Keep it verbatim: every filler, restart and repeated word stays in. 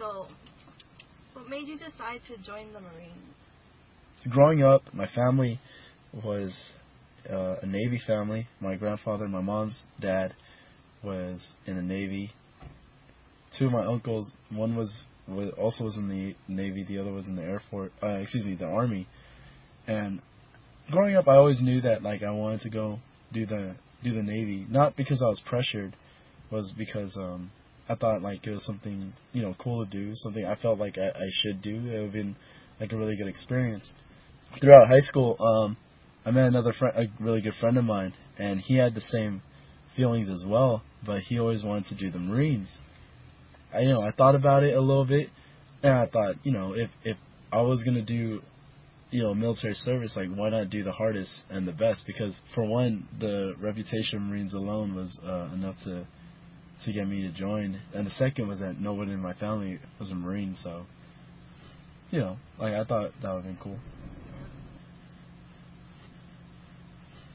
So, what made you decide to join the Marines? Growing up, my family was uh, a Navy family. My grandfather, my mom's dad, was in the Navy. Two of my uncles, one was, was also was in the Navy, the other was in the Air Force. Uh, excuse me, the Army. And growing up, I always knew that like I wanted to go do the do the Navy, not because I was pressured, was because um, I thought like it was something, you know, cool to do, something I felt like I, I should do. It would have been like a really good experience. Throughout high school, um, I met another friend, a really good friend of mine, and he had the same feelings as well, but he always wanted to do the Marines. I, you know, I thought about it a little bit, and I thought, you know, if if I was gonna do, you know, military service, like why not do the hardest and the best? Because for one, the reputation of Marines alone was uh, enough to to get me to join, and the second was that nobody in my family was a Marine, so you know, like I thought that would have been cool.